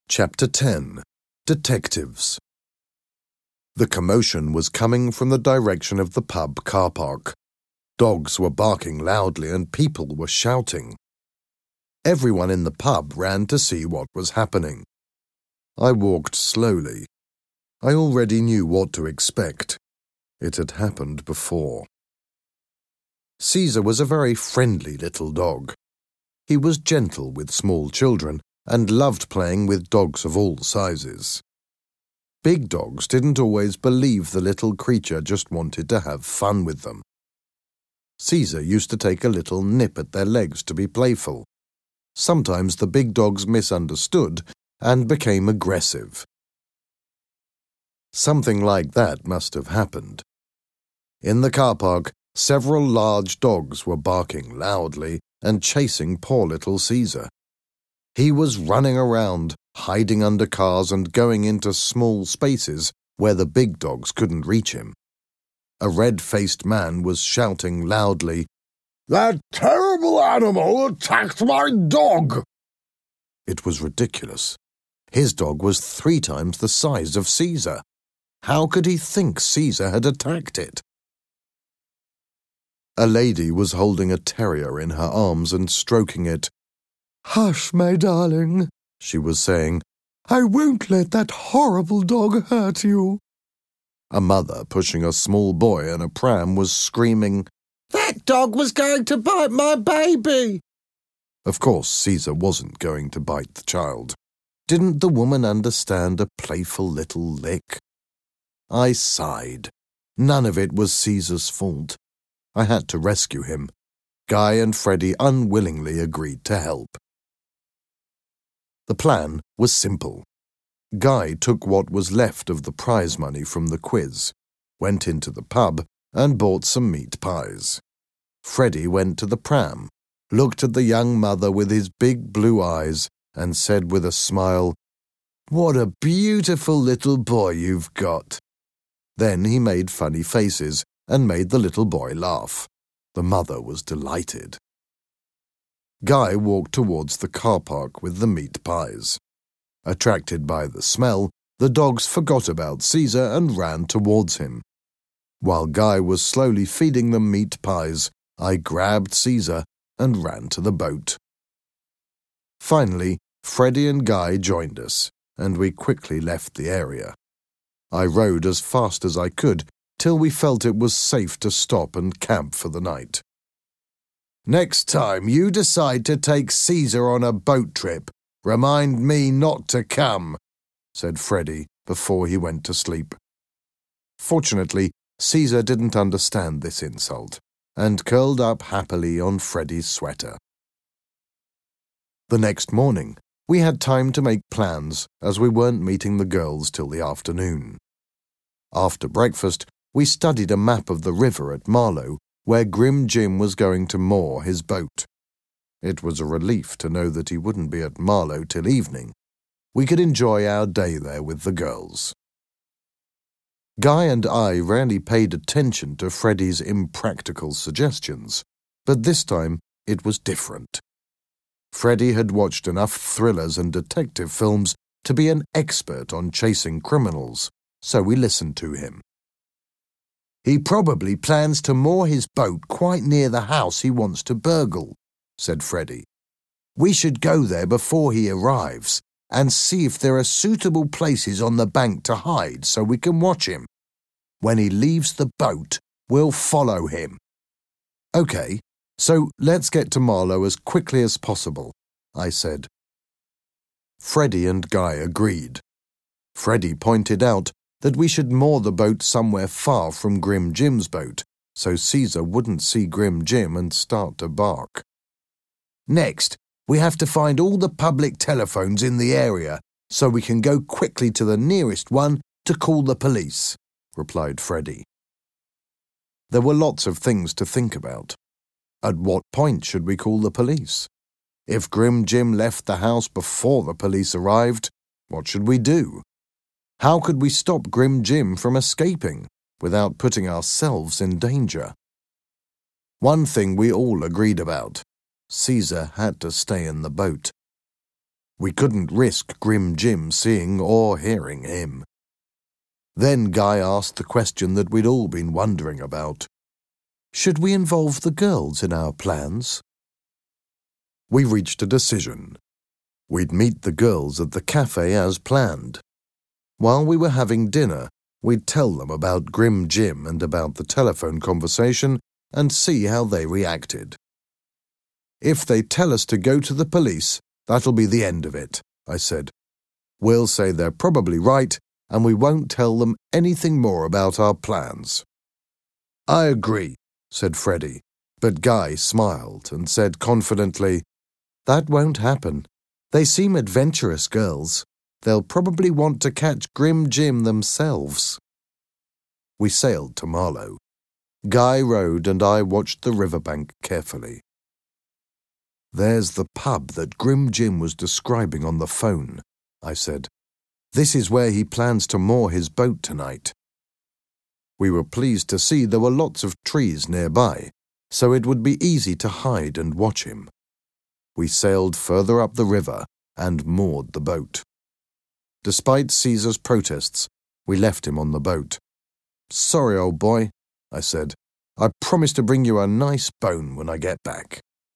Chapter 10. Detectives. The commotion was coming from the direction of the pub car park. Dogs were barking loudly and people were shouting. Everyone in the pub ran to see what was happening. I walked slowly. I already knew what to expect. It had happened before. Caesar was a very friendly little dog. He was gentle with small children and loved playing with dogs of all sizes. Big dogs didn't always believe the little creature just wanted to have fun with them. Caesar used to take a little nip at their legs to be playful. Sometimes the big dogs misunderstood and became aggressive. Something like that must have happened. In the car park, several large dogs were barking loudly and chasing poor little Caesar. He was running around, hiding under cars and going into small spaces where the big dogs couldn't reach him. A red-faced man was shouting loudly, "That terrible animal attacked my dog!" It was ridiculous. His dog was 3 times the size of Caesar. How could he think Caesar had attacked it? A lady was holding a terrier in her arms and stroking it. "Hush, my darling," she was saying. "I won't let that horrible dog hurt you." A mother pushing a small boy in a pram was screaming, "That dog was going to bite my baby!" Of course, Caesar wasn't going to bite the child. Didn't the woman understand a playful little lick? I sighed. None of it was Caesar's fault. I had to rescue him. Guy and Freddie unwillingly agreed to help. The plan was simple. Guy took what was left of the prize money from the quiz, went into the pub and bought some meat pies. Freddie went to the pram, looked at the young mother with his big blue eyes and said with a smile, "What a beautiful little boy you've got." Then he made funny faces and made the little boy laugh. The mother was delighted. Guy walked towards the car park with the meat pies. Attracted by the smell, the dogs forgot about Caesar and ran towards him. While Guy was slowly feeding them meat pies, I grabbed Caesar and ran to the boat. Finally, Freddie and Guy joined us, and we quickly left the area. I rowed as fast as I could till we felt it was safe to stop and camp for the night. "Next time you decide to take Caesar on a boat trip, remind me not to come," said Freddie before he went to sleep. Fortunately, Caesar didn't understand this insult and curled up happily on Freddie's sweater. The next morning, we had time to make plans as we weren't meeting the girls till the afternoon. After breakfast, we studied a map of the river at Marlow where Grim Jim was going to moor his boat. It was a relief to know that he wouldn't be at Marlow till evening. We could enjoy our day there with the girls. Guy and I rarely paid attention to Freddie's impractical suggestions, but this time it was different. Freddie had watched enough thrillers and detective films to be an expert on chasing criminals, so we listened to him. "He probably plans to moor his boat quite near the house he wants to burgle," said Freddie. "We should go there before he arrives and see if there are suitable places on the bank to hide so we can watch him. When he leaves the boat, we'll follow him." "Okay, so let's get to Marlow as quickly as possible," I said. Freddie and Guy agreed. Freddie pointed out that we should moor the boat somewhere far from Grim Jim's boat, so Caesar wouldn't see Grim Jim and start to bark. "Next, we have to find all the public telephones in the area so we can go quickly to the nearest one to call the police," replied Freddie. There were lots of things to think about. At what point should we call the police? If Grim Jim left the house before the police arrived, what should we do? How could we stop Grim Jim from escaping without putting ourselves in danger? One thing we all agreed about: Caesar had to stay in the boat. We couldn't risk Grim Jim seeing or hearing him. Then Guy asked the question that we'd all been wondering about. Should we involve the girls in our plans? We reached a decision. We'd meet the girls at the cafe as planned. While we were having dinner, we'd tell them about Grim Jim and about the telephone conversation and see how they reacted. If they tell us to go to the police, that'll be the end of it, I said. We'll say they're probably right, and we won't tell them anything more about our plans. I agree, said Freddie, but Guy smiled and said confidently, That won't happen. They seem adventurous girls. They'll probably want to catch Grim Jim themselves. We sailed to Marlow. Guy rowed and I watched the riverbank carefully. There's the pub that Grim Jim was describing on the phone, I said. This is where he plans to moor his boat tonight. We were pleased to see there were lots of trees nearby, so it would be easy to hide and watch him. We sailed further up the river and moored the boat. Despite Caesar's protests, we left him on the boat. Sorry, old boy, I said. I promise to bring you a nice bone when I get back.